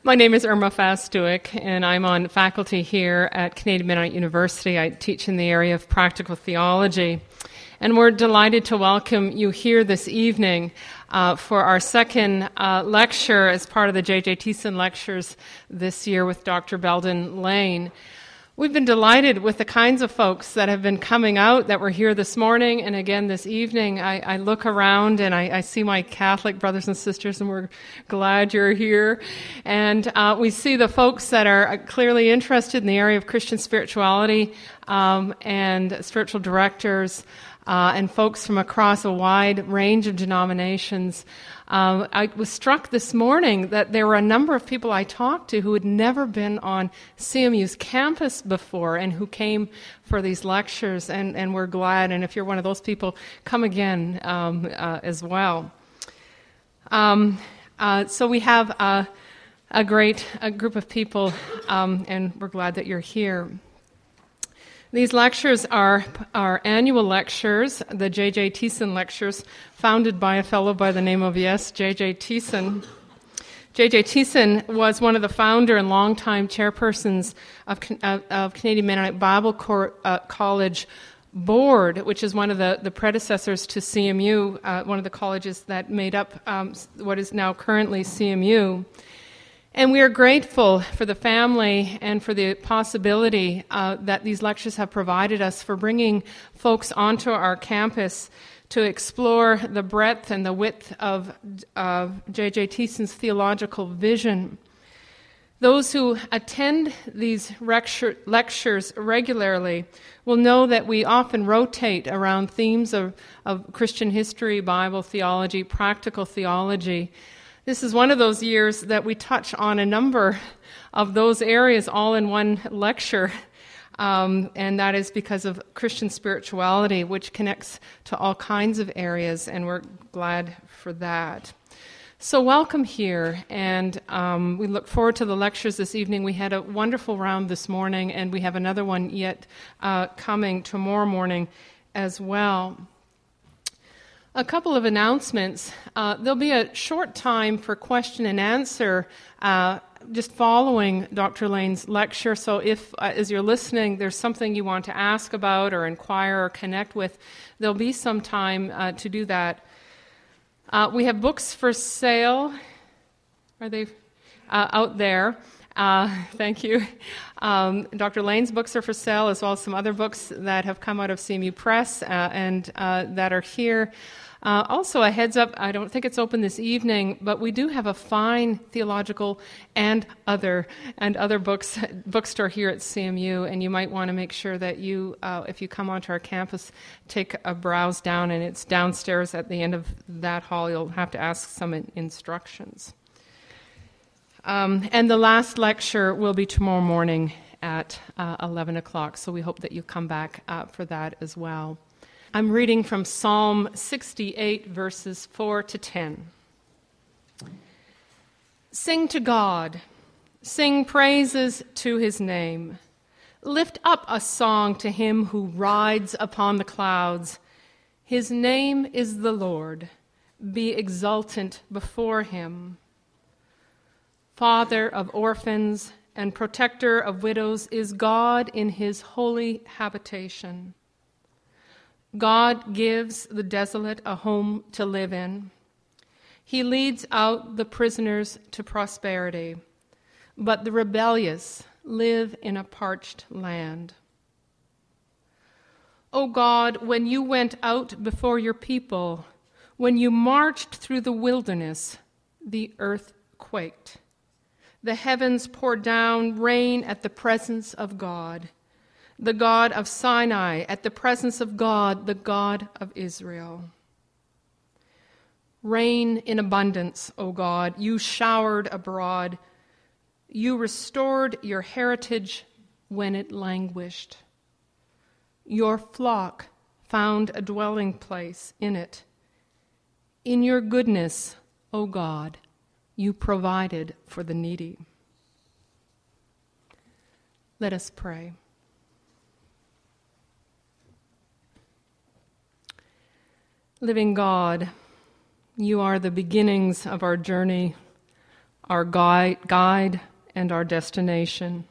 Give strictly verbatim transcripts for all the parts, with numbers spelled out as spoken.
My name is Irma Fastuik, and I'm on faculty here at Canadian Mennonite University. I teach in the area of practical theology. And we're delighted to welcome you here this evening uh, for our second uh, lecture as part of the J J Thiessen Lectures this year with Doctor Belden Lane. We've been delighted with the kinds of folks that have been coming out, that were here this morning and again this evening. I, I look around and I, I see my Catholic brothers and sisters, and we're glad you're here. And uh, we see the folks that are clearly interested in the area of Christian spirituality um, and spiritual directors uh, and folks from across a wide range of denominations. Um, I was struck this morning that there were a number of people I talked to who had never been on C M U's campus before and who came for these lectures, and, and we're glad. And if you're one of those people, come again um, uh, as well. Um, uh, so we have a, a great a group of people, um, and we're glad that you're here. These lectures are our annual lectures, the J J Thiessen Lectures, founded by a fellow by the name of, yes, J J Thiessen. J J Thiessen was one of the founder and longtime chairpersons of, of, of Canadian Mennonite Bible Cor- uh, College Board, which is one of the, the predecessors to C M U, uh, one of the colleges that made up um, what is now currently C M U. And we are grateful for the family and for the possibility uh, that these lectures have provided us for bringing folks onto our campus to explore the breadth and the width of uh, J J Thiessen's theological vision. Those who attend these lecture, lectures regularly will know that we often rotate around themes of, of Christian history, Bible theology, practical theology. This is one of those years that we touch on a number of those areas all in one lecture, um, and that is because of Christian spirituality, which connects to all kinds of areas, and we're glad for that. So welcome here, and um, we look forward to the lectures this evening. We had a wonderful round this morning, and we have another one yet uh, coming tomorrow morning as well. A couple of announcements. Uh, there'll be a short time for question and answer uh, just following Doctor Lane's lecture. So if, uh, as you're listening, there's something you want to ask about or inquire or connect with, there'll be some time uh, to do that. Uh, we have books for sale. Are they uh, out there? Uh, thank you. Um, Doctor Lane's books are for sale, as well as some other books that have come out of C M U Press uh, and uh, that are here. Uh, also, a heads up, I don't think it's open this evening, but we do have a fine theological and other and other books bookstore here at C M U, and you might want to make sure that you, uh, if you come onto our campus, take a browse down, and it's downstairs at the end of that hall. You'll have to ask some in- instructions. Um, and the last lecture will be tomorrow morning at uh, eleven o'clock, so we hope that you come back uh, for that as well. I'm reading from Psalm sixty-eight, verses four to ten. Sing to God, sing praises to his name. Lift up a song to him who rides upon the clouds. His name is the Lord. Be exultant before him. Father of orphans and protector of widows is God in his holy habitation. God gives the desolate a home to live in. He leads out the prisoners to prosperity, but the rebellious live in a parched land. O God, when you went out before your people, when you marched through the wilderness, the earth quaked. The heavens poured down rain at the presence of God, the God of Sinai, at the presence of God, the God of Israel. Rain in abundance, O God, you showered abroad. You restored your heritage when it languished. Your flock found a dwelling place in it. In your goodness, O God, you provided for the needy. Let us pray. Living God, you are the beginnings of our journey, our guide, guide and our destination.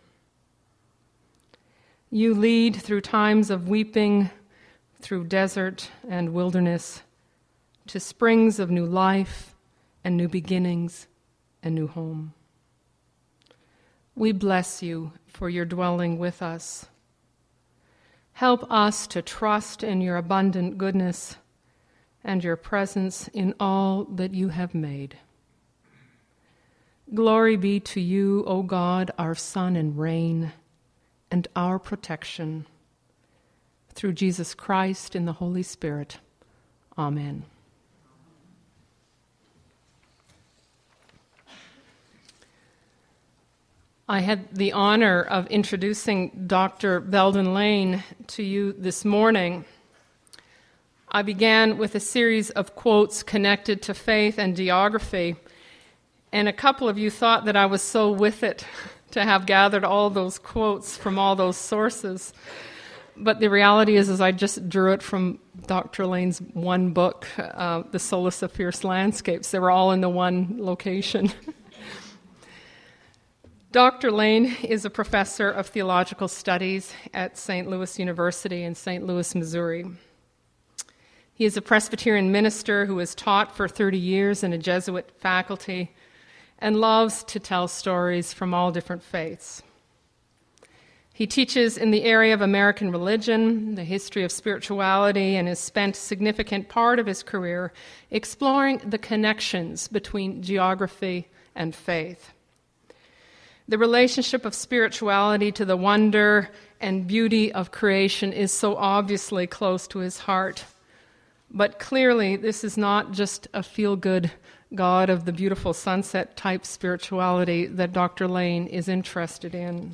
You lead through times of weeping, through desert and wilderness, to springs of new life and new beginnings and new home. We bless you for your dwelling with us. Help us to trust in your abundant goodness and your presence in all that you have made. Glory be to you, O God, our sun and rain, and our protection. Through Jesus Christ in the Holy Spirit. Amen. I had the honor of introducing Doctor Belden Lane to you this morning. I began with a series of quotes connected to faith and geography, and a couple of you thought that I was so with it to have gathered all those quotes from all those sources. But the reality is, is I just drew it from Doctor Lane's one book, uh, The Solace of Fierce Landscapes. They were all in the one location. Doctor Lane is a professor of theological studies at Saint Louis University in Saint Louis, Missouri. He is a Presbyterian minister who has taught for thirty years in a Jesuit faculty and loves to tell stories from all different faiths. He teaches in the area of American religion, the history of spirituality, and has spent a significant part of his career exploring the connections between geography and faith. The relationship of spirituality to the wonder and beauty of creation is so obviously close to his heart. But clearly, this is not just a feel-good God of the beautiful sunset type spirituality that Doctor Lane is interested in.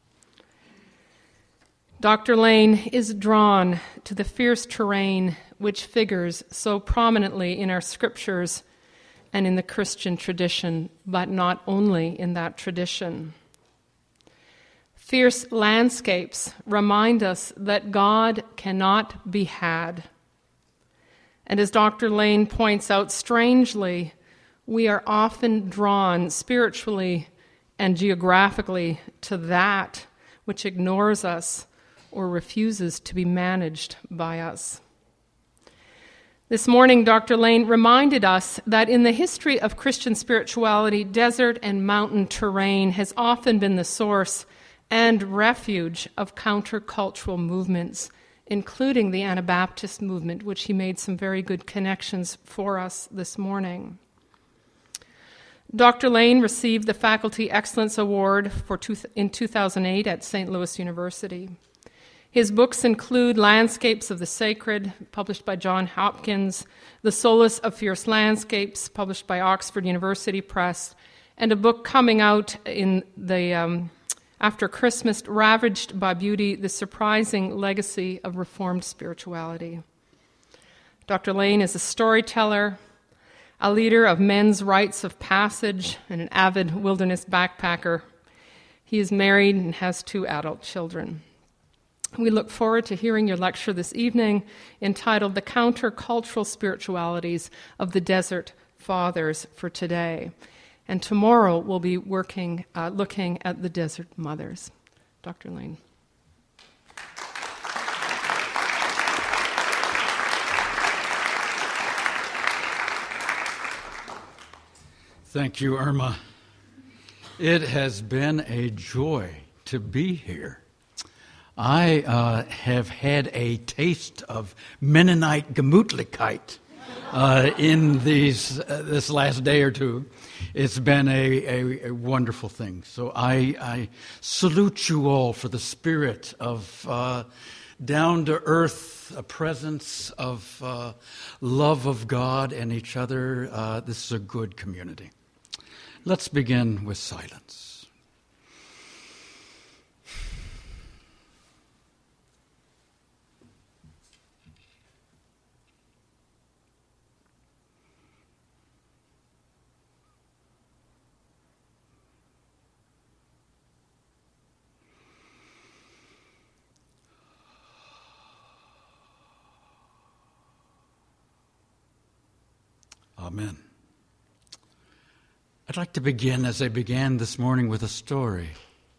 Doctor Lane is drawn to the fierce terrain which figures so prominently in our scriptures and in the Christian tradition, but not only in that tradition. Fierce landscapes remind us that God cannot be had. And as Doctor Lane points out, strangely, we are often drawn spiritually and geographically to that which ignores us or refuses to be managed by us. This morning, Doctor Lane reminded us that in the history of Christian spirituality, desert and mountain terrain has often been the source and refuge of countercultural movements, including the Anabaptist movement, which he made some very good connections for us this morning. Doctor Lane received the Faculty Excellence Award for two, in two thousand eight at Saint Louis University. His books include Landscapes of the Sacred, published by John Hopkins, The Solace of Fierce Landscapes, published by Oxford University Press, and a book coming out in the um, after Christmas, Ravaged by Beauty, The Surprising Legacy of Reformed Spirituality. Doctor Lane is a storyteller, a leader of men's rites of passage, and an avid wilderness backpacker. He is married and has two adult children. We look forward to hearing your lecture this evening entitled The Countercultural Spiritualities of the Desert Fathers for Today. And tomorrow we'll be working, uh, looking at the Desert Mothers. Doctor Lane. Thank you, Irma. It has been a joy to be here. I uh, have had a taste of Mennonite Gemütlichkeit uh, in these uh, this last day or two. It's been a, a, a wonderful thing. So I, I salute you all for the spirit of uh, down-to-earth a presence of uh, love of God and each other. Uh, this is a good community. Let's begin with silence. Amen. I'd like to begin, as I began this morning, with a story.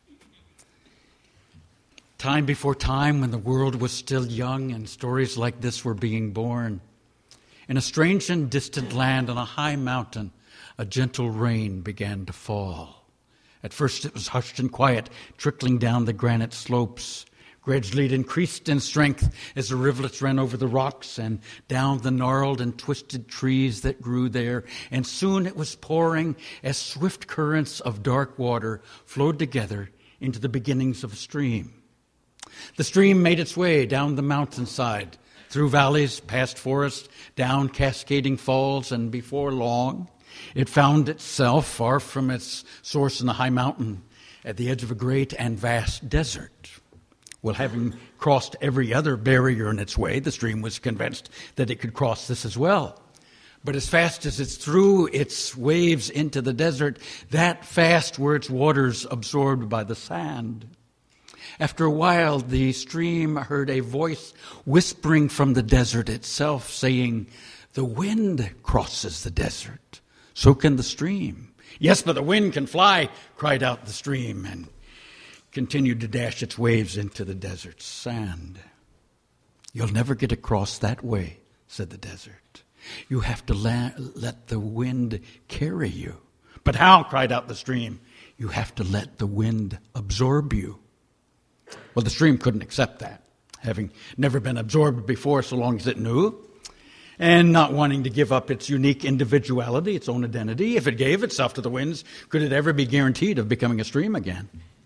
Time before time, when the world was still young and stories like this were being born, in a strange and distant land on a high mountain, a gentle rain began to fall. At first it was hushed and quiet, trickling down the granite slopes. Gradually it increased in strength as the rivulets ran over the rocks and down the gnarled and twisted trees that grew there. And soon it was pouring as swift currents of dark water flowed together into the beginnings of a stream. The stream made its way down the mountainside, through valleys, past forests, down cascading falls, and before long it found itself far from its source in the high mountain at the edge of a great and vast desert. Well, having crossed every other barrier in its way, the stream was convinced that it could cross this as well. But as fast as it threw its waves into the desert, that fast were its waters absorbed by the sand. After a while, the stream heard a voice whispering from the desert itself, saying, "The wind crosses the desert, so can the stream." "Yes, but the wind can fly," cried out the stream, and continued to dash its waves into the desert's sand. "You'll never get across that way," said the desert. "You have to la- let the wind carry you." "But how?" cried out the stream. "You have to let the wind absorb you." Well, the stream couldn't accept that, having never been absorbed before so long as it knew, and not wanting to give up its unique individuality, its own identity. If it gave itself to the winds, could it ever be guaranteed of becoming a stream again?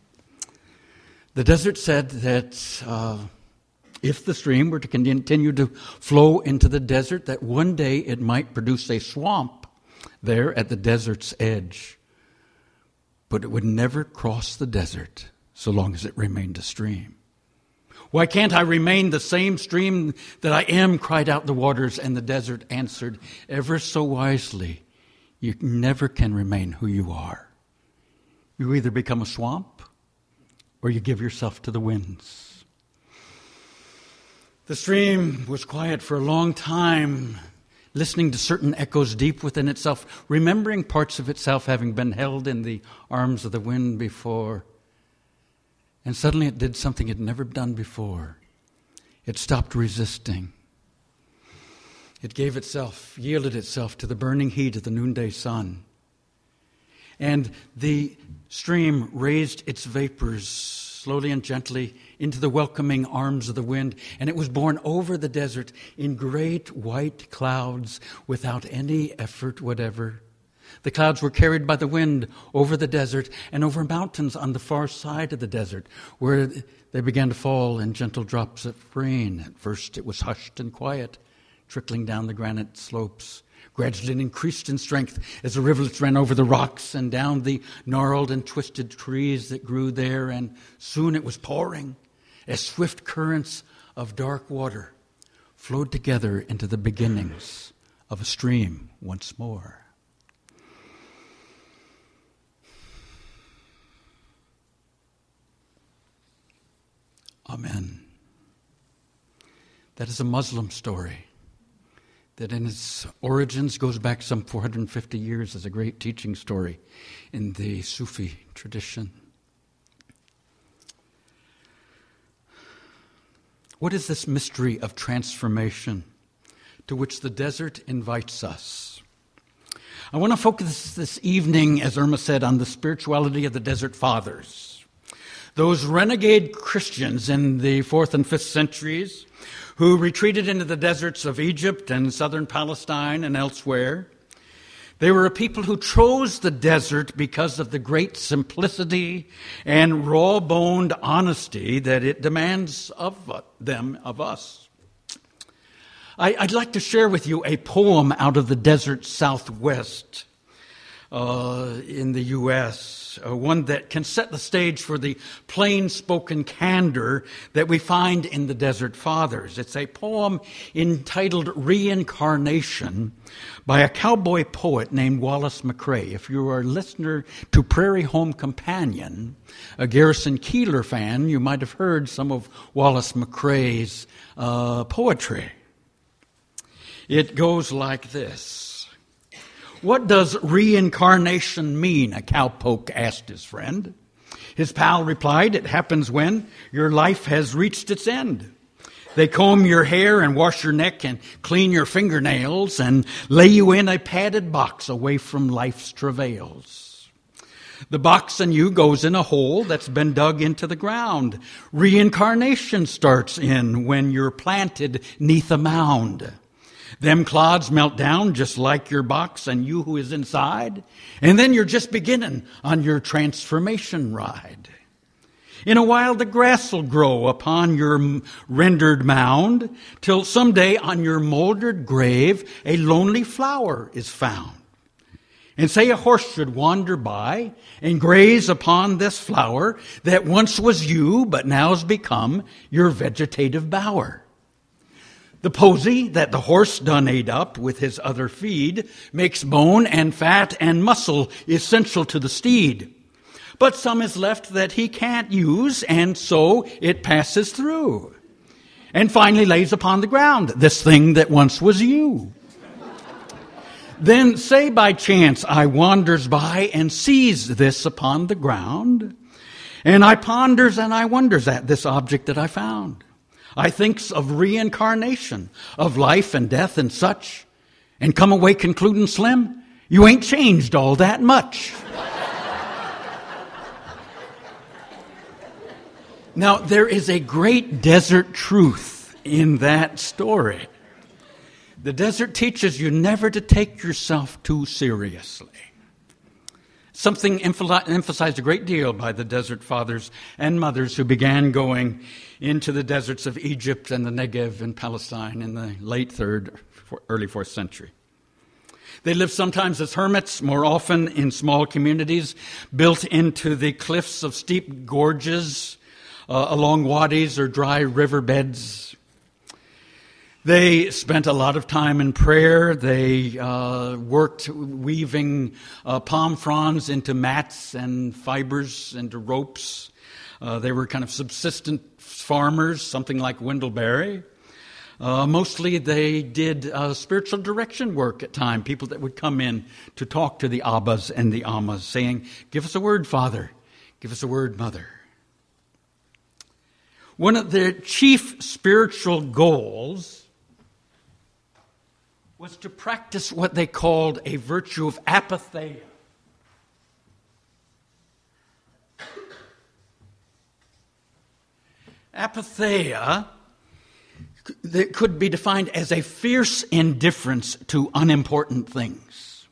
The desert said that uh, if the stream were to continue to flow into the desert, that one day it might produce a swamp there at the desert's edge. But it would never cross the desert so long as it remained a stream. "Why can't I remain the same stream that I am?" cried out the waters, and the desert answered ever so wisely, "You never can remain who you are. You either become a swamp or you give yourself to the winds." The stream was quiet for a long time, listening to certain echoes deep within itself, remembering parts of itself having been held in the arms of the wind before. And suddenly it did something it had never done before. It stopped resisting. It gave itself, yielded itself to the burning heat of the noonday sun. And the stream raised its vapors slowly and gently into the welcoming arms of the wind, and it was borne over the desert in great white clouds without any effort whatever. The clouds were carried by the wind over the desert and over mountains on the far side of the desert, where they began to fall in gentle drops of rain. At first it was hushed and quiet, trickling down the granite slopes. Gradually it increased in strength as the rivulets ran over the rocks and down the gnarled and twisted trees that grew there, and soon it was pouring as swift currents of dark water flowed together into the beginnings of a stream once more. Amen. That is a Muslim story that in its origins goes back some four hundred fifty years as a great teaching story in the Sufi tradition. What is this mystery of transformation to which the desert invites us? I want to focus this evening, as Irma said, on the spirituality of the Desert Fathers. Those renegade Christians in the fourth and fifth centuries who retreated into the deserts of Egypt and southern Palestine and elsewhere. They were a people who chose the desert because of the great simplicity and raw-boned honesty that it demands of them, of us. I, I'd like to share with you a poem out of the desert Southwest uh, in the U S, uh, one that can set the stage for the plain-spoken candor that we find in the Desert Fathers. It's a poem entitled Reincarnation by a cowboy poet named Wallace McCrae. If you are a listener to Prairie Home Companion, a Garrison Keillor fan, you might have heard some of Wallace McCrae's uh, poetry. It goes like this. "What does reincarnation mean?" a cowpoke asked his friend. His pal replied, "It happens when your life has reached its end. They comb your hair and wash your neck and clean your fingernails and lay you in a padded box away from life's travails. The box and you goes in a hole that's been dug into the ground. Reincarnation starts in when you're planted neath a mound. Them clods melt down just like your box and you who is inside, and then you're just beginning on your transformation ride. In a while the grass will grow upon your rendered mound, till someday on your moldered grave a lonely flower is found. And say a horse should wander by and graze upon this flower that once was you but now's become your vegetative bower. The posy that the horse done ate up with his other feed makes bone and fat and muscle essential to the steed. But some is left that he can't use, and so it passes through. And finally lays upon the ground this thing that once was you. Then say by chance I wanders by and sees this upon the ground, and I ponders and I wonders at this object that I found. I thinks of reincarnation, of life and death and such, and come away concluding, Slim, you ain't changed all that much. Now, there is a great desert truth in that story. The desert teaches you never to take yourself too seriously. Something emphasized a great deal by the desert fathers and mothers who began going into the deserts of Egypt and the Negev and Palestine in the late third, early fourth century. They lived sometimes as hermits, more often in small communities built into the cliffs of steep gorges, uh, along wadis or dry riverbeds. They spent a lot of time in prayer. They uh, worked weaving uh, palm fronds into mats and fibers into ropes. Uh, they were kind of subsistent farmers, something like Wendell-Berry. Uh, mostly they did uh, spiritual direction work at times, people that would come in to talk to the Abbas and the Ammas, saying, give us a word, Father. Give us a word, Mother. One of their chief spiritual goals was to practice what they called a virtue of apatheia. Apatheia that could be defined as a fierce indifference to unimportant things.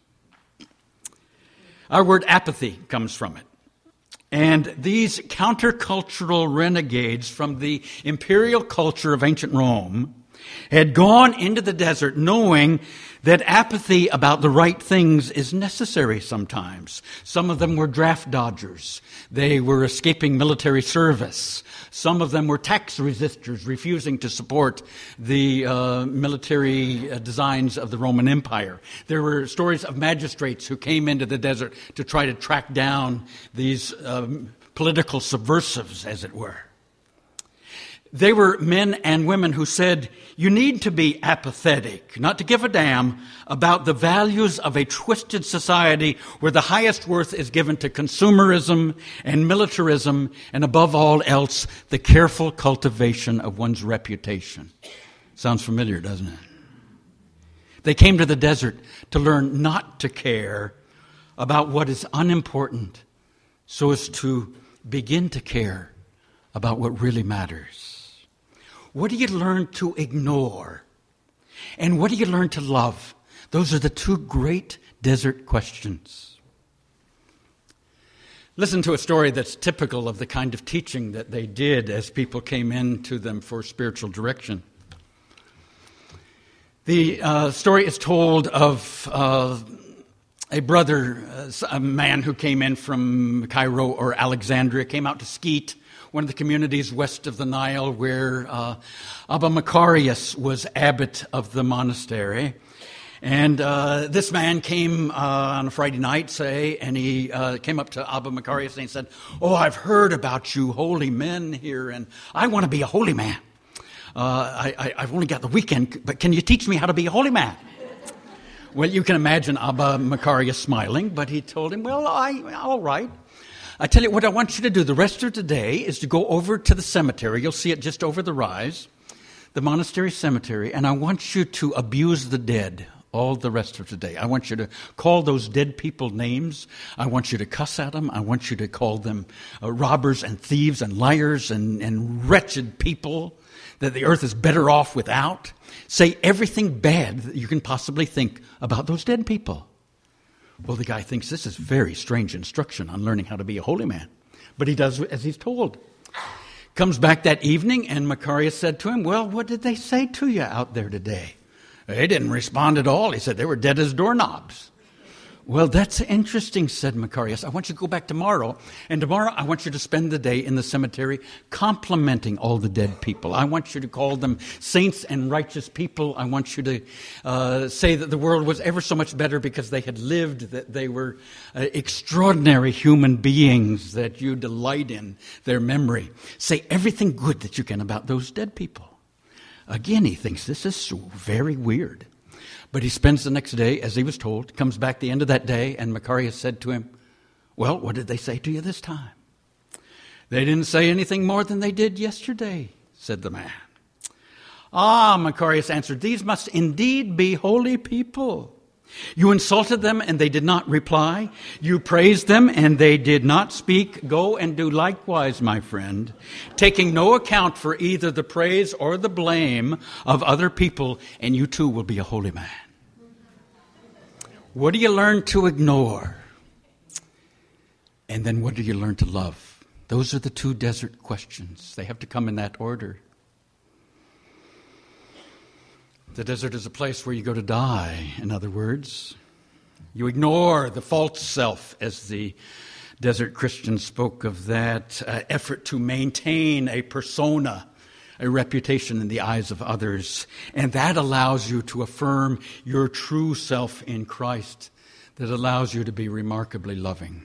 Our word apathy comes from it. And these countercultural renegades from the imperial culture of ancient Rome had gone into the desert knowing that apathy about the right things is necessary sometimes. Some of them were draft dodgers. They were escaping military service. Some of them were tax resistors, refusing to support the uh, military uh, designs of the Roman Empire. There were stories of magistrates who came into the desert to try to track down these um, political subversives, as it were. They were men and women who said, you need to be apathetic, not to give a damn about the values of a twisted society where the highest worth is given to consumerism and militarism, and above all else, the careful cultivation of one's reputation. Sounds familiar, doesn't it? They came to the desert to learn not to care about what is unimportant, so as to begin to care about what really matters. What do you learn to ignore? And what do you learn to love? Those are the two great desert questions. Listen to a story that's typical of the kind of teaching that they did as people came in to them for spiritual direction. The uh, story is told of uh, a brother, uh, a man who came in from Cairo or Alexandria, came out to Skeet, one of the communities west of the Nile where uh, Abba Macarius was abbot of the monastery. And uh, this man came uh, on a Friday night, say, and he uh, came up to Abba Macarius and he said, oh, I've heard about you holy men here, and I want to be a holy man. Uh, I, I, I've only got the weekend, but can you teach me how to be a holy man? Well, you can imagine Abba Macarius smiling, but he told him, well, I, all right. I tell you what I want you to do the rest of today is to go over to the cemetery. You'll see it just over the rise, the monastery cemetery, and I want you to abuse the dead all the rest of today. I want you to call those dead people names. I want you to cuss at them. I want you to call them uh, robbers and thieves and liars and, and wretched people that the earth is better off without. Say everything bad that you can possibly think about those dead people. Well, the guy thinks this is very strange instruction on learning how to be a holy man. But he does as he's told. Comes back that evening, and Macarius said to him, well, what did they say to you out there today? They didn't respond at all. He said they were dead as doorknobs. Well, that's interesting, said Macarius. I want you to go back tomorrow, and tomorrow I want you to spend the day in the cemetery complimenting all the dead people. I want you to call them saints and righteous people. I want you to uh, say that the world was ever so much better because they had lived, that they were uh, extraordinary human beings, that you delight in their memory. Say everything good that you can about those dead people. Again, he thinks this is so very weird. But he spends the next day, as he was told, comes back the end of that day, and Macarius said to him, well, what did they say to you this time? They didn't say anything more than they did yesterday, said the man. Ah, Macarius answered, these must indeed be holy people. You insulted them, and they did not reply. You praised them, and they did not speak. Go and do likewise, my friend, taking no account for either the praise or the blame of other people, and you too will be a holy man. What do you learn to ignore? And then what do you learn to love? Those are the two desert questions. They have to come in that order. The desert is a place where you go to die, in other words. You ignore the false self, as the desert Christians spoke of that uh, effort to maintain a persona, a reputation in the eyes of others. And that allows you to affirm your true self in Christ, that allows you to be remarkably loving.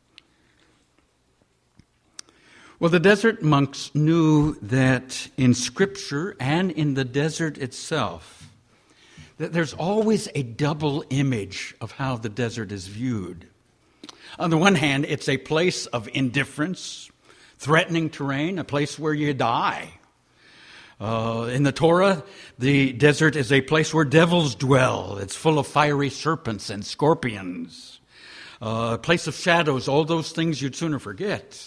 Well, the desert monks knew that in Scripture and in the desert itself, that there's always a double image of how the desert is viewed. On the one hand, it's a place of indifference, threatening terrain, a place where you die. Uh, in the Torah, the desert is a place where devils dwell. It's full of fiery serpents and scorpions. Uh, a place of shadows, all those things you'd sooner forget.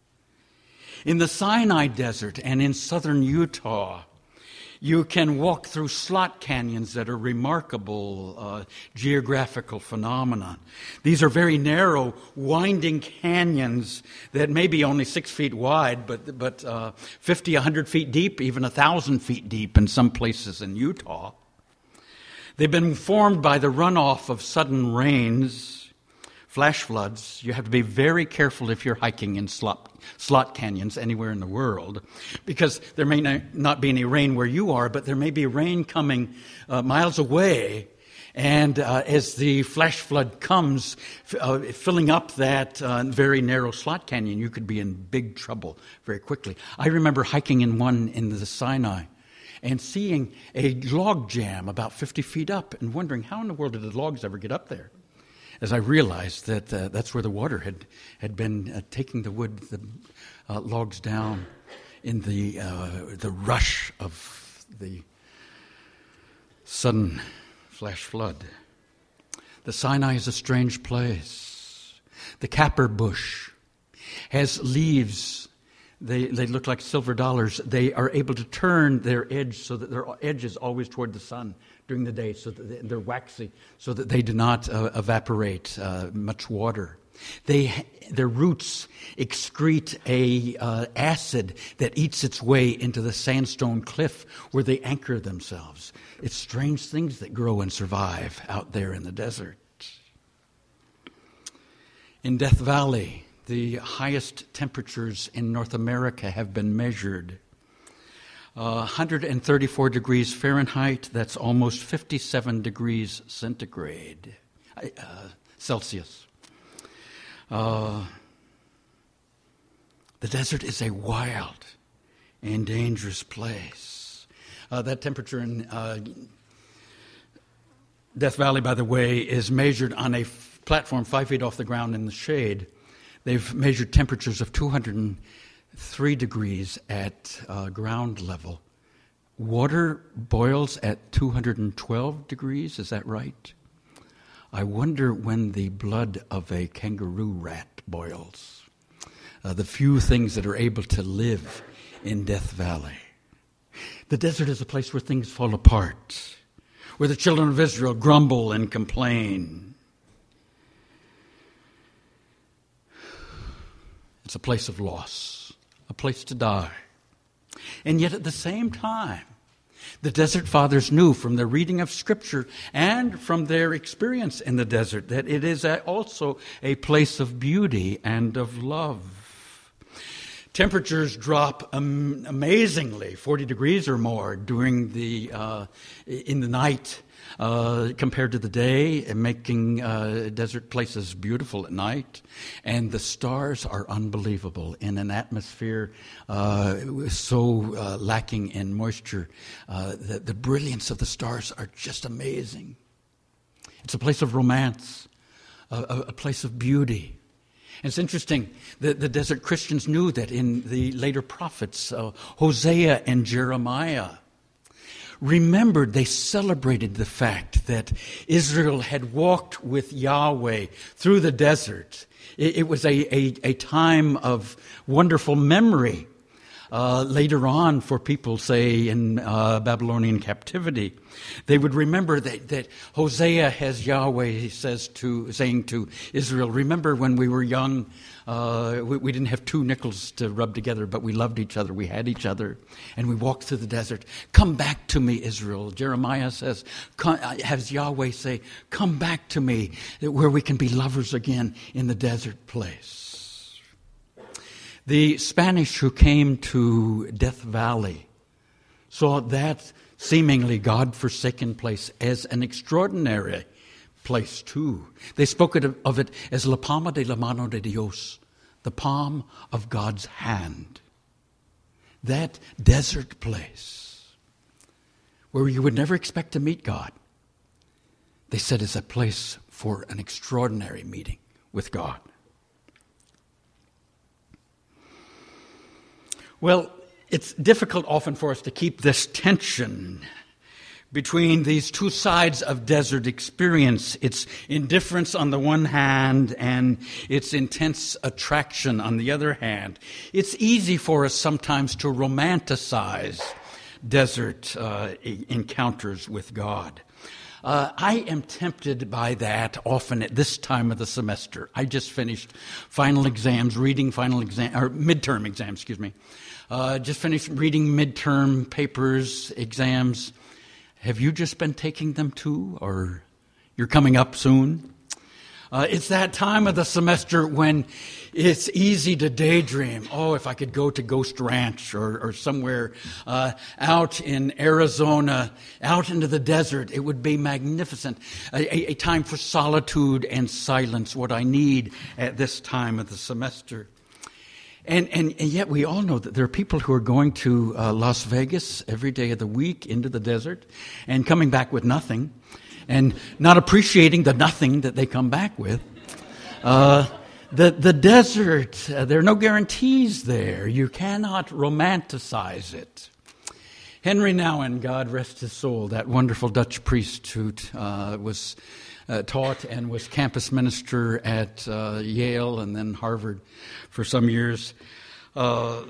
In the Sinai Desert and in southern Utah, you can walk through slot canyons that are remarkable uh, geographical phenomena. These are very narrow, winding canyons that may be only six feet wide, but but uh, fifty, one hundred feet deep, even one thousand feet deep in some places in Utah. They've been formed by the runoff of sudden rains, flash floods. You have to be very careful if you're hiking in slot, slot canyons anywhere in the world, because there may not be any rain where you are, but there may be rain coming uh, miles away. And uh, as the flash flood comes, uh, filling up that uh, very narrow slot canyon, you could be in big trouble very quickly. I remember hiking in one in the Sinai and seeing a log jam about fifty feet up and wondering, how in the world did the logs ever get up there? As I realized that uh, that's where the water had, had been uh, taking the wood, the uh, logs down in the uh, the rush of the sudden flash flood. The Sinai is a strange place. The kapper bush has leaves. They, they look like silver dollars. They are able to turn their edge so that their edge is always toward the sun during the day, so that they're waxy, so that they do not uh, evaporate uh, much water. They, their roots excrete a uh, acid that eats its way into the sandstone cliff where they anchor themselves. It's strange things that grow and survive out there in the desert. In Death Valley, the highest temperatures in North America have been measured. Uh, one hundred thirty-four degrees Fahrenheit, that's almost fifty-seven degrees centigrade, uh, Celsius. Uh, the desert is a wild and dangerous place. Uh, that temperature in uh, Death Valley, by the way, is measured on a f- platform five feet off the ground in the shade. They've measured temperatures of two hundred three degrees at uh, ground level. Water boils at two hundred twelve degrees, is that right? I wonder when the blood of a kangaroo rat boils. Uh, the few things that are able to live in Death Valley. The desert is a place where things fall apart, where the children of Israel grumble and complain. It's a place of loss, a place to die. And yet at the same time, the desert fathers knew from their reading of Scripture and from their experience in the desert that it is also a place of beauty and of love. Temperatures drop um, amazingly, forty degrees or more during the uh, in the night uh, compared to the day, and making uh, desert places beautiful at night. And the stars are unbelievable in an atmosphere uh, so uh, lacking in moisture. Uh, the, the brilliance of the stars are just amazing. It's a place of romance, a, a, a place of beauty. It's interesting, the, the desert Christians knew that in the later prophets, uh, Hosea and Jeremiah, remembered, they celebrated the fact that Israel had walked with Yahweh through the desert. It, it was a, a, a time of wonderful memory. Uh, later on, for people, say, in uh, Babylonian captivity, they would remember that, that Hosea has Yahweh, he says to, saying to Israel, remember when we were young, uh, we, we didn't have two nickels to rub together, but we loved each other, we had each other, and we walked through the desert. Come back to me, Israel. Jeremiah says, come, has Yahweh say, come back to me, where we can be lovers again in the desert place. The Spanish who came to Death Valley saw that seemingly God-forsaken place as an extraordinary place too. They spoke of it as La Palma de la Mano de Dios, the palm of God's hand. That desert place where you would never expect to meet God, they said is a place for an extraordinary meeting with God. Well, it's difficult often for us to keep this tension between these two sides of desert experience. Its indifference on the one hand and its intense attraction on the other hand. It's easy for us sometimes to romanticize desert uh, encounters with God. Uh, I am tempted by that often at this time of the semester. I just finished final exams, reading final exam, or midterm exams, excuse me. Uh, just finished reading midterm papers, exams. Have you just been taking them too, or you're coming up soon? Uh, it's that time of the semester when it's easy to daydream. Oh, if I could go to Ghost Ranch or, or somewhere uh, out in Arizona, out into the desert, it would be magnificent. A, a, a time for solitude and silence, what I need at this time of the semester. And, and, and yet we all know that there are people who are going to uh, Las Vegas every day of the week into the desert and coming back with nothing and not appreciating the nothing that they come back with. Uh, the, the desert, uh, there are no guarantees there. You cannot romanticize it. Henry Nouwen, God rest his soul, that wonderful Dutch priest who uh, was uh, taught and was campus minister at uh, Yale and then Harvard for some years, uh,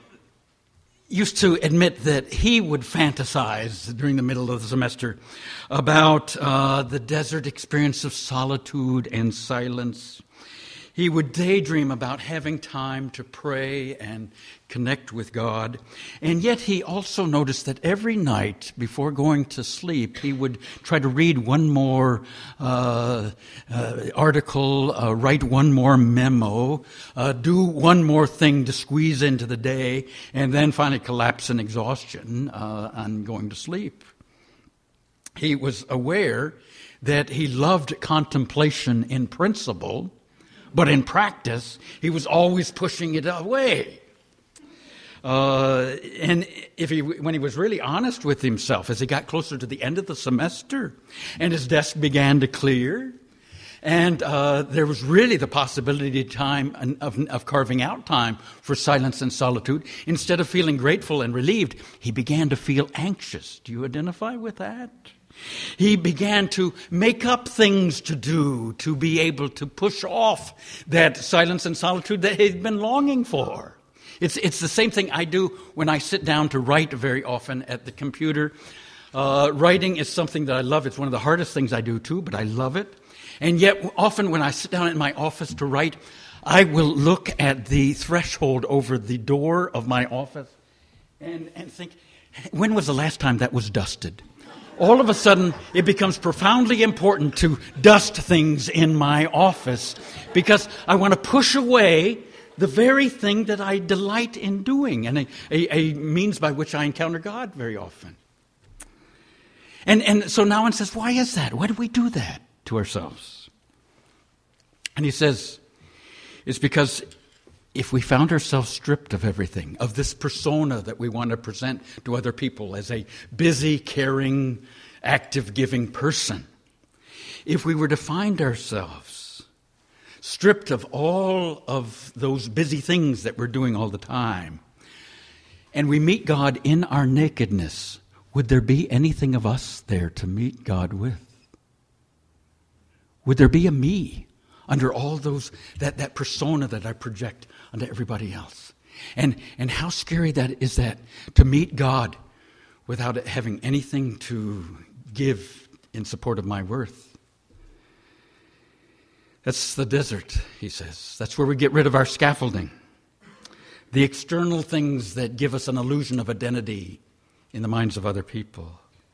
used to admit that he would fantasize during the middle of the semester about uh, the desert experience of solitude and silence. He would daydream about having time to pray and connect with God. And yet he also noticed that every night before going to sleep, he would try to read one more uh, uh, article, uh, write one more memo, uh, do one more thing to squeeze into the day, and then finally collapse in exhaustion uh, on going to sleep. He was aware that he loved contemplation in principle, but in practice, he was always pushing it away. Uh, and if he, when he was really honest with himself, as he got closer to the end of the semester, and his desk began to clear, and uh, there was really the possibility time of, of carving out time for silence and solitude, instead of feeling grateful and relieved, he began to feel anxious. Do you identify with that? He began to make up things to do, to be able to push off that silence and solitude that he'd been longing for. It's it's the same thing I do when I sit down to write very often at the computer. Uh, writing is something that I love. It's one of the hardest things I do too, but I love it. And yet often when I sit down in my office to write, I will look at the threshold over the door of my office and, and think, when was the last time that was dusted? All of a sudden, it becomes profoundly important to dust things in my office because I want to push away the very thing that I delight in doing, and a, a, a means by which I encounter God very often. And, and so now one says, why is that? Why do we do that to ourselves? And he says, it's because if we found ourselves stripped of everything, of this persona that we want to present to other people as a busy, caring, active, giving person, if we were to find ourselves stripped of all of those busy things that we're doing all the time, and we meet God in our nakedness, would there be anything of us there to meet God with? Would there be a me under all those, that, that persona that I project onto everybody else? And, and how scary that is that, to meet God without it having anything to give in support of my worth. That's the desert, he says. That's where we get rid of our scaffolding. The external things that give us an illusion of identity in the minds of other people.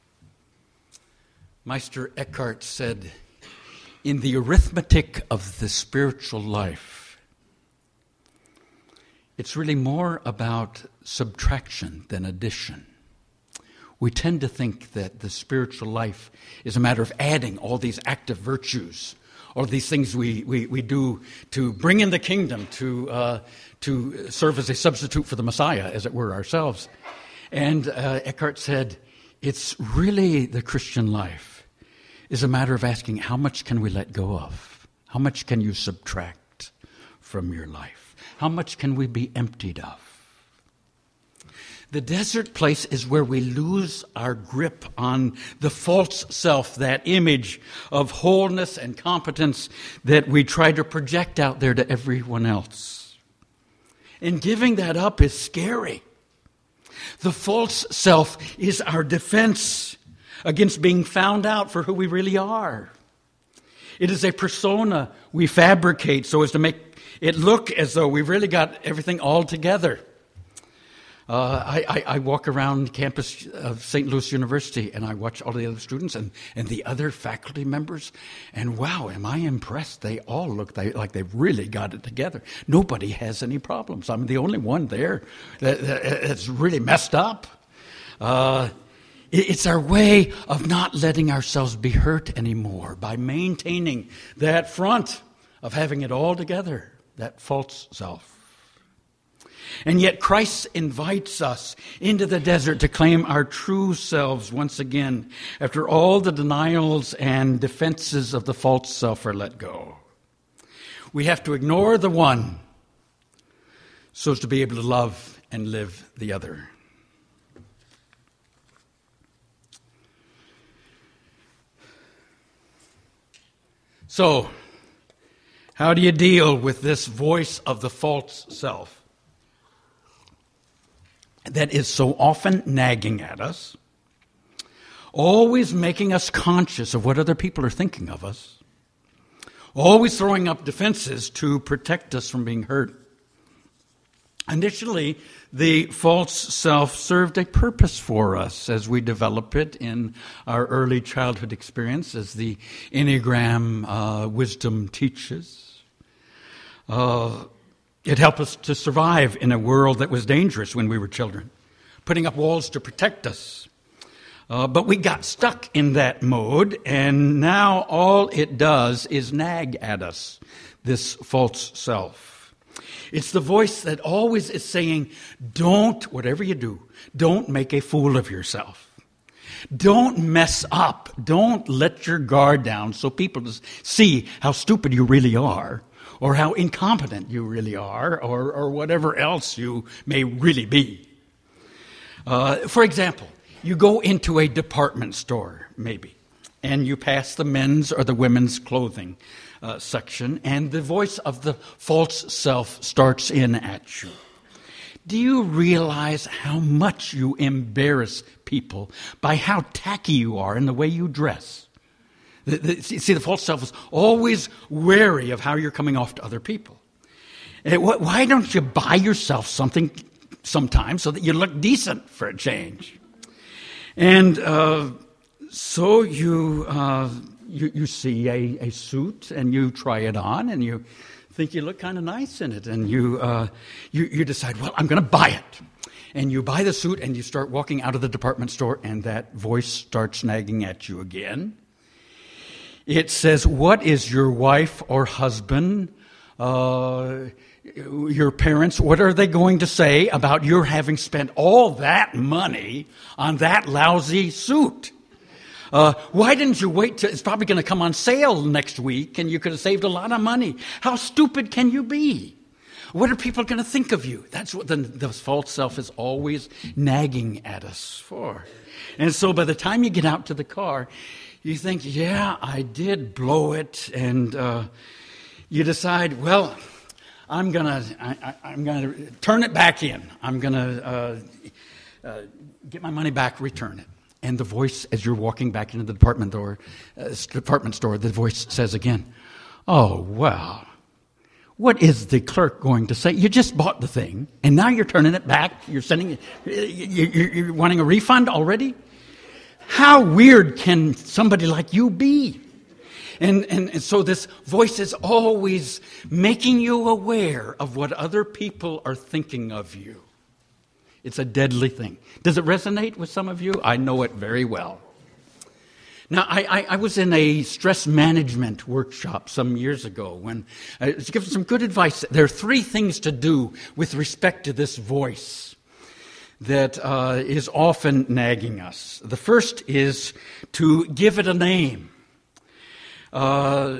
Meister Eckhart said, in the arithmetic of the spiritual life, it's really more about subtraction than addition. We tend to think that the spiritual life is a matter of adding all these active virtues, or these things we, we, we do to bring in the kingdom, to uh, to serve as a substitute for the Messiah, as it were, ourselves. And uh, Eckhart said, it's really the Christian life is a matter of asking, how much can we let go of? How much can you subtract from your life? How much can we be emptied of? The desert place is where we lose our grip on the false self, that image of wholeness and competence that we try to project out there to everyone else. And giving that up is scary. The false self is our defense against being found out for who we really are. It is a persona we fabricate so as to make it look as though we've really got everything all together. Uh, I, I, I walk around campus of Saint Louis University and I watch all the other students and, and the other faculty members, and wow, am I impressed. They all look like they've really got it together. Nobody has any problems. I'm the only one there that, that, that's really messed up. Uh, it, it's our way of not letting ourselves be hurt anymore by maintaining that front of having it all together, that false self. And yet Christ invites us into the desert to claim our true selves once again, after all the denials and defenses of the false self are let go. We have to ignore the one so as to be able to love and live the other. So, how do you deal with this voice of the false self that is so often nagging at us, always making us conscious of what other people are thinking of us, always throwing up defenses to protect us from being hurt? Initially, the false self served a purpose for us as we develop it in our early childhood experience, as the Enneagram uh, wisdom teaches. Uh, It helped us to survive in a world that was dangerous when we were children, putting up walls to protect us. Uh, but we got stuck in that mode, and now all it does is nag at us, this false self. It's the voice that always is saying, don't, whatever you do, don't make a fool of yourself. Don't mess up. Don't let your guard down so people just see how stupid you really are, or how incompetent you really are, or, or whatever else you may really be. Uh, for example, you go into a department store, maybe, and you pass the men's or the women's clothing uh, section, and the voice of the false self starts in at you. Do you realize how much you embarrass people by how tacky you are in the way you dress? The, the, see, the false self is always wary of how you're coming off to other people. And wh- why don't you buy yourself something sometime so that you look decent for a change? And uh, so you, uh, you you see a, a suit and you try it on and you think you look kind of nice in it, and you, uh, you you decide, well, I'm going to buy it. And you buy the suit and you start walking out of the department store, and that voice starts nagging at you again. It says, what is your wife or husband, uh, your parents, what are they going to say about your having spent all that money on that lousy suit? Uh, why didn't you wait till it's probably going to come on sale next week and you could have saved a lot of money? How stupid can you be? What are people going to think of you? That's what the, the false self is always nagging at us for. And so by the time you get out to the car, you think, yeah, I did blow it. And uh, you decide, well, I'm going to I'm gonna turn it back in. I'm going to uh, uh, get my money back, return it. And the voice, as you're walking back into the department store, uh, department store, the voice says again, oh, well, what is the clerk going to say? You just bought the thing, and now you're turning it back. You're sending it, you're wanting a refund already? How weird can somebody like you be? And, and, and so this voice is always making you aware of what other people are thinking of you. It's a deadly thing. Does it resonate with some of you? I know it very well. Now, I, I, I was in a stress management workshop some years ago when I was given some good advice. There are three things to do with respect to this voice that uh, is often nagging us. The first is to give it a name. Uh,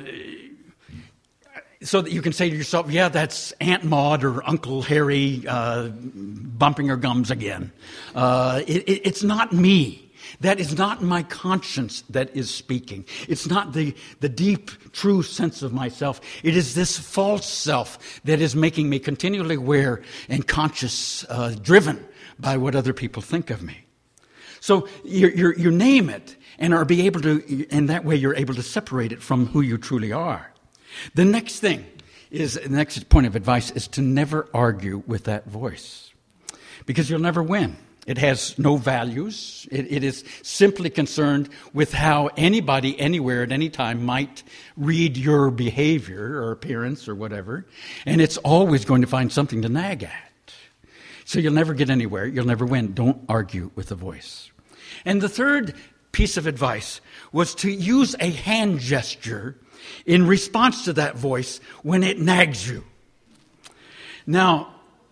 so that you can say to yourself, yeah, that's Aunt Maud or Uncle Harry uh, bumping her gums again. Uh, it, it, it's not me. That is not my conscience that is speaking. It's not the, the deep, true sense of myself. It is this false self that is making me continually aware and conscious, uh, driven by what other people think of me. So you, you, you name it, and are be able to, and that way you're able to separate it from who you truly are. The next thing is, the next point of advice is to never argue with that voice, because you'll never win. It has no values. It, it is simply concerned with how anybody, anywhere, at any time might read your behavior or appearance or whatever, and it's always going to find something to nag at. So you'll never get anywhere. You'll never win. Don't argue with the voice. And the third piece of advice was to use a hand gesture in response to that voice when it nags you. Now,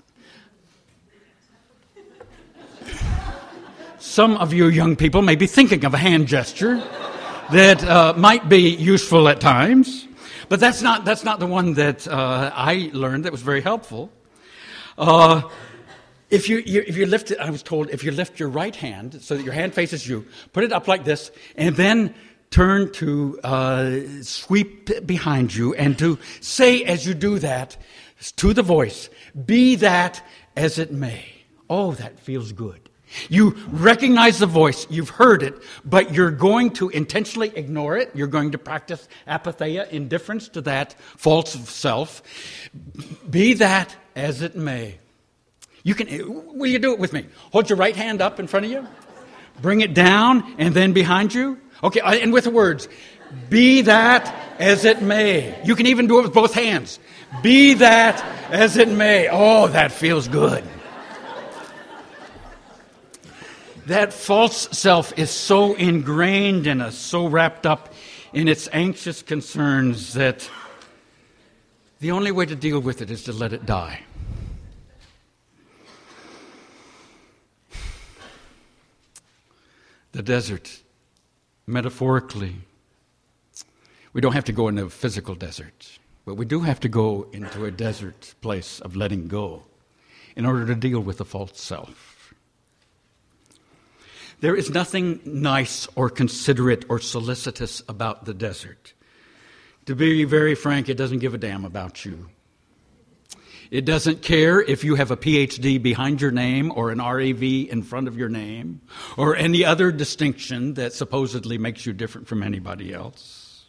some of you young people may be thinking of a hand gesture that uh, might be useful at times, but that's not that's not the one that uh, I learned that was very helpful. Uh, if you, you if you lift it, I was told if you lift your right hand so that your hand faces you, put it up like this, and then turn to uh, sweep behind you, and to say as you do that to the voice, be that as it may. Oh, that feels good. You recognize the voice, you've heard it, but you're going to intentionally ignore it. You're going to practice apatheia, indifference to that false self. Be that as it may. You can. Will you do it with me? Hold your right hand up in front of you. Bring it down and then behind you. Okay, and with the words, be that as it may. You can even do it with both hands. Be that as it may. Oh, that feels good. That false self is so ingrained in us, so wrapped up in its anxious concerns, that The only way to deal with it is to let it die. The desert, metaphorically, we don't have to go into a physical desert, but we do have to go into a desert place of letting go in order to deal with the false self. There is nothing nice or considerate or solicitous about the desert. To be very frank, it doesn't give a damn about you. It doesn't care if you have a P H D behind your name or an R A V in front of your name or any other distinction that supposedly makes you different from anybody else.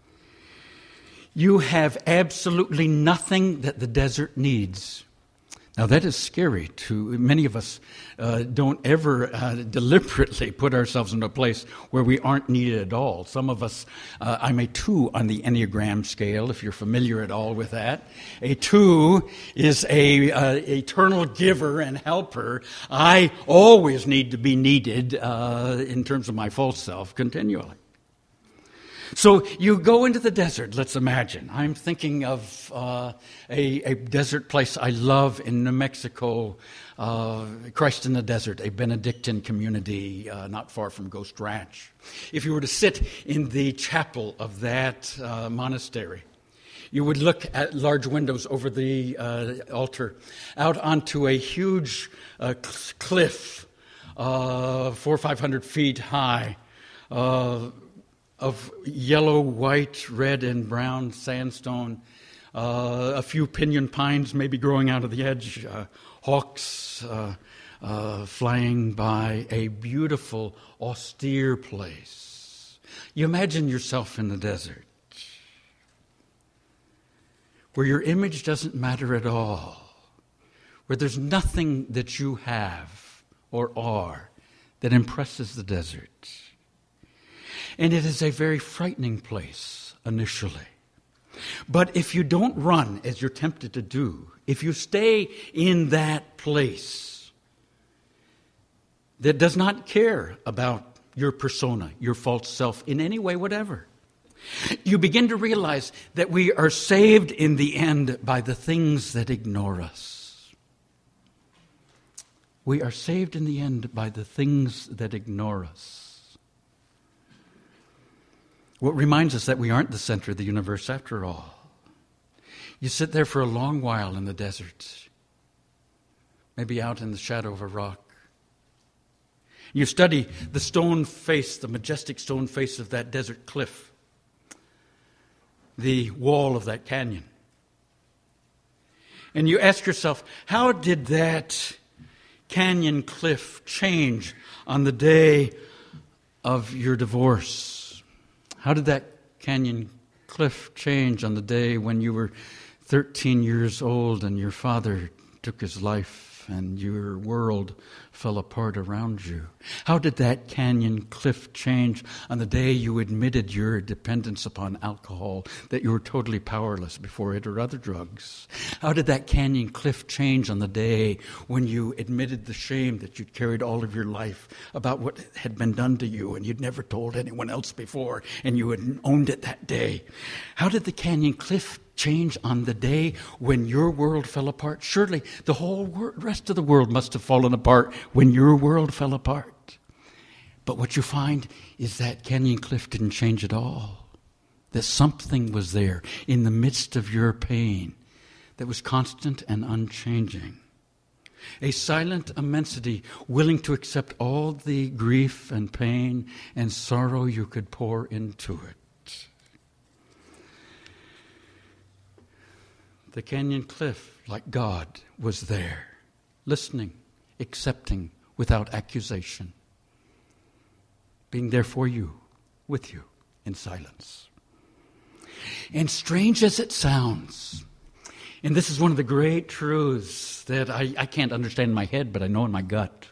You have absolutely nothing that the desert needs. Now that is scary to many of us. Uh, don't ever uh, deliberately put ourselves in a place where we aren't needed at all. Some of us, uh, I'm a two on the Enneagram scale, if you're familiar at all with that. A two is a uh, eternal giver and helper. I always need to be needed uh, in terms of my false self continually. So you go into the desert, let's imagine. I'm thinking of uh, a, a desert place I love in New Mexico, uh, Christ in the Desert, a Benedictine community uh, not far from Ghost Ranch. If you were to sit in the chapel of that uh, monastery, you would look at large windows over the uh, altar out onto a huge uh, cliff, uh, four or five hundred feet high, uh, of yellow, white, red, and brown sandstone, uh, a few pinyon pines maybe growing out of the edge, uh, hawks uh, uh, flying by, a beautiful, austere place. You imagine yourself in the desert, where your image doesn't matter at all, where there's nothing that you have or are that impresses the desert. And it is a very frightening place initially. But if you don't run, as you're tempted to do, if you stay in that place that does not care about your persona, your false self in any way whatever, you begin to realize that we are saved in the end by the things that ignore us. We are saved in the end by the things that ignore us. What reminds us that we aren't the center of the universe after all. You sit there for a long while in the desert, maybe out in the shadow of a rock. You study the stone face, the majestic stone face of that desert cliff, the wall of that canyon. And you ask yourself, how did that canyon cliff change on the day of your divorce? How did that canyon cliff change on the day when you were thirteen years old and your father took his life and your world fell apart around you? How did that canyon cliff change on the day you admitted your dependence upon alcohol, that you were totally powerless before it or other drugs? How did that canyon cliff change on the day when you admitted the shame that you'd carried all of your life about what had been done to you and you'd never told anyone else before and you had owned it that day? How did the canyon cliff change on the day when your world fell apart? Surely the whole wor- rest of the world must have fallen apart when your world fell apart. But what you find is that canyon cliff didn't change at all. That something was there in the midst of your pain that was constant and unchanging. A silent immensity willing to accept all the grief and pain and sorrow you could pour into it. The canyon cliff, like God, was there, listening, accepting, without accusation, being there for you, with you, in silence. And strange as it sounds, and this is one of the great truths that I, I can't understand in my head, but I know in my gut.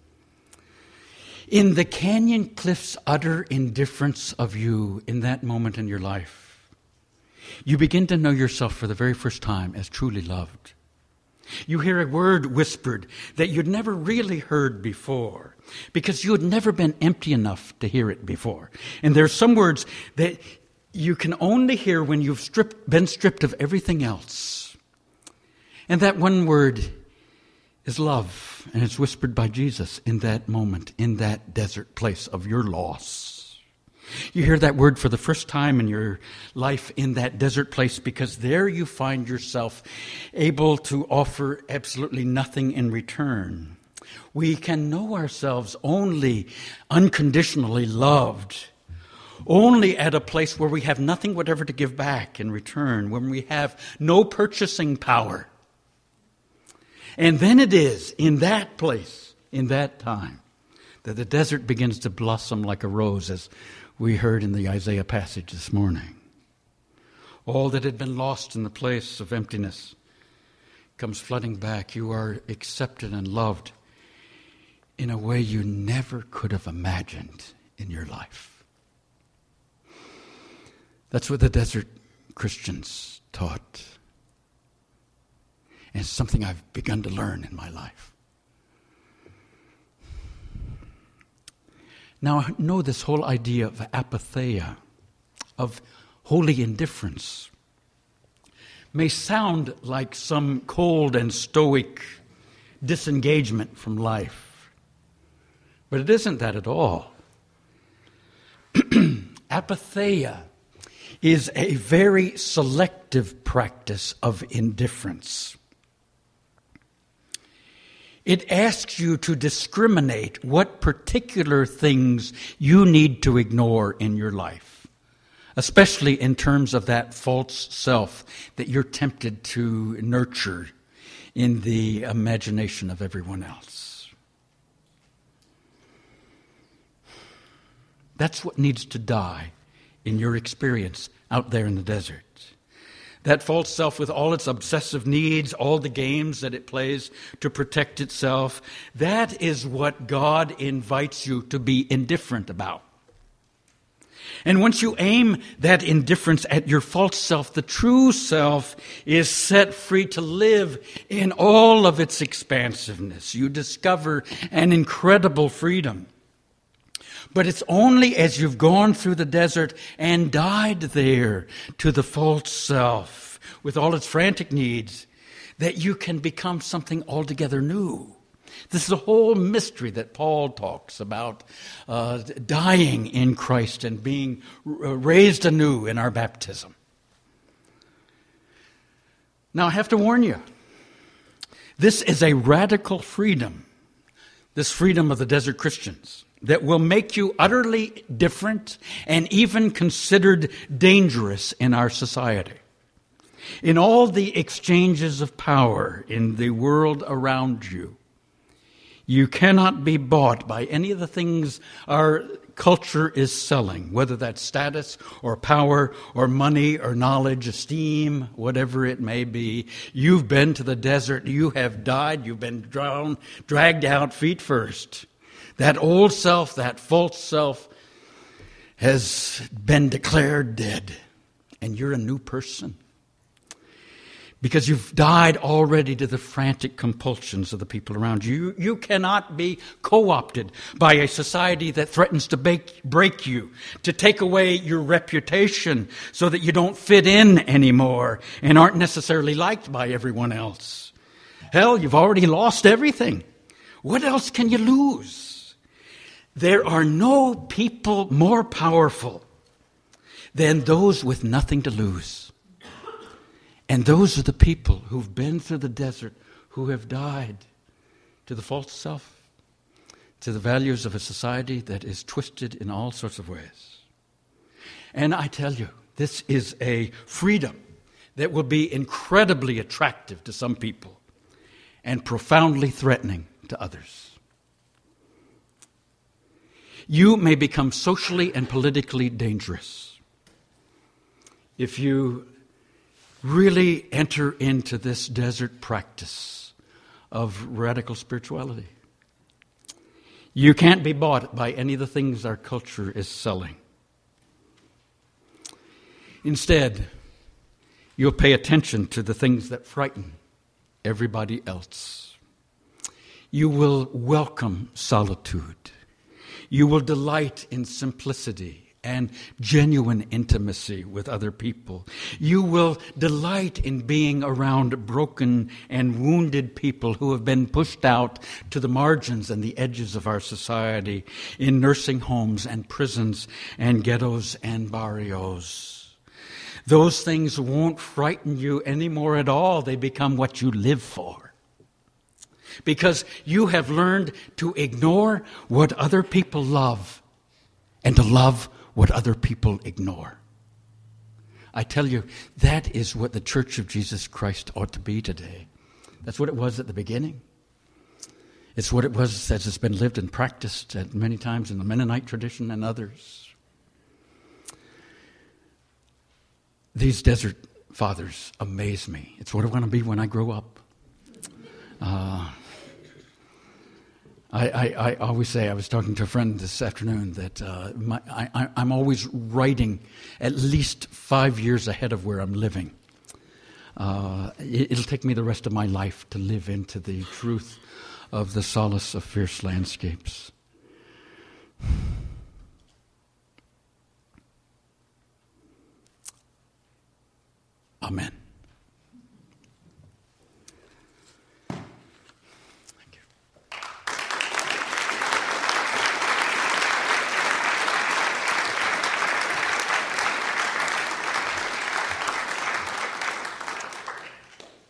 In the canyon cliff's utter indifference of you in that moment in your life, you begin to know yourself for the very first time as truly loved. You hear a word whispered that you'd never really heard before because you had never been empty enough to hear it before. And there are some words that you can only hear when you've stripped, been stripped of everything else. And that one word is love, and it's whispered by Jesus in that moment, in that desert place of your loss. You hear that word for the first time in your life in that desert place, because there you find yourself able to offer absolutely nothing in return. We can know ourselves only unconditionally loved, only at a place where we have nothing whatever to give back in return, when we have no purchasing power. And then it is in that place, in that time, that the desert begins to blossom like a rose, as we heard in the Isaiah passage this morning. All that had been lost in the place of emptiness comes flooding back. You are accepted and loved in a way you never could have imagined in your life. That's what the desert Christians taught. And it's something I've begun to learn in my life. Now, I know this whole idea of apatheia, of holy indifference, may sound like some cold and stoic disengagement from life. But it isn't that at all. Apatheia is a very selective practice of indifference. It asks you to discriminate what particular things you need to ignore in your life, especially in terms of that false self that you're tempted to nurture in the imagination of everyone else. That's what needs to die in your experience out there in the desert. That false self with all its obsessive needs, all the games that it plays to protect itself, that is what God invites you to be indifferent about. And once you aim that indifference at your false self, the true self is set free to live in all of its expansiveness. You discover an incredible freedom. But it's only as you've gone through the desert and died there to the false self with all its frantic needs that you can become something altogether new. This is a whole mystery that Paul talks about, uh, dying in Christ and being raised anew in our baptism. Now, I have to warn you, this is a radical freedom, this freedom of the desert Christians, that will make you utterly different and even considered dangerous in our society. In all the exchanges of power in the world around you, you cannot be bought by any of the things our culture is selling, whether that's status or power or money or knowledge, esteem, whatever it may be. You've been to the desert, you have died, you've been drowned, dragged out feet first. That old self, that false self, has been declared dead, and you're a new person. Because you've died already to the frantic compulsions of the people around you. You, you cannot be co-opted by a society that threatens to break, break you, to take away your reputation so that you don't fit in anymore and aren't necessarily liked by everyone else. Hell, you've already lost everything. What else can you lose? There are no people more powerful than those with nothing to lose. And those are the people who've been through the desert, who have died to the false self, to the values of a society that is twisted in all sorts of ways. And I tell you, this is a freedom that will be incredibly attractive to some people and profoundly threatening to others. You may become socially and politically dangerous if you really enter into this desert practice of radical spirituality. You can't be bought by any of the things our culture is selling. Instead, you'll pay attention to the things that frighten everybody else. You will welcome solitude. You will delight in simplicity and genuine intimacy with other people. You will delight in being around broken and wounded people who have been pushed out to the margins and the edges of our society, in nursing homes and prisons and ghettos and barrios. Those things won't frighten you anymore at all. They become what you live for. Because you have learned to ignore what other people love and to love what other people ignore. I tell you, that is what the Church of Jesus Christ ought to be today. That's what it was at the beginning. It's what it was as it's been lived and practiced at many times in the Mennonite tradition and others. These desert fathers amaze me. It's what I want to be when I grow up. Uh, I, I, I always say, I was talking to a friend this afternoon, that uh, my, I, I'm always writing at least five years ahead of where I'm living. Uh, it, it'll take me the rest of my life to live into the truth of the solace of fierce landscapes. Amen.